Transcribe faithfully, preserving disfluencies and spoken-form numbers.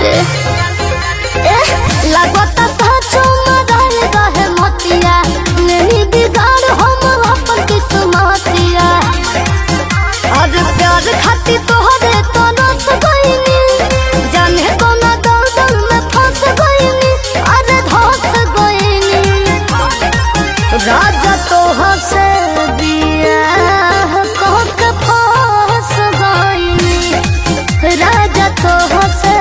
से लगता सचो मदल रहे मोतिया नहीं बिगाड़ हम अपन किस्मतिया और प्यार खाती तोहरे तो नस गईनी जाने कोना दलदल में फंस गईनी अरे धस गईनी राजा तोहर से बियाह कह के फंस गईनी राजा तोहर से